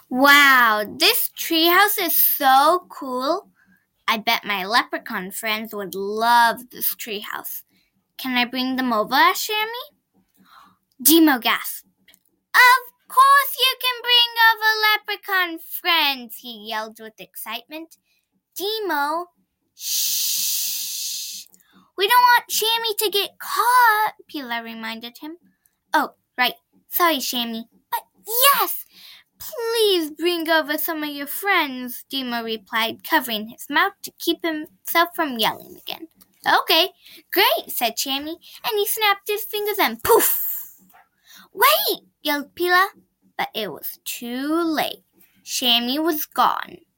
Wow, this treehouse is so cool. I bet my leprechaun friends would love this treehouse. Can I bring them over, Shammy? Demo gasped. Of course you can bring over leprechaun friends, he yelled with excitement. Demo, shh. We don't want Shammy to get caught, Pila reminded him. Oh, right. Sorry, Shammy. But yes! Please bring over some of your friends, Demo replied, covering his mouth to keep himself from yelling again. Okay, great, said Shammy, and he snapped his fingers and poof! Wait, yelled Pila, but it was too late. Shammy was gone.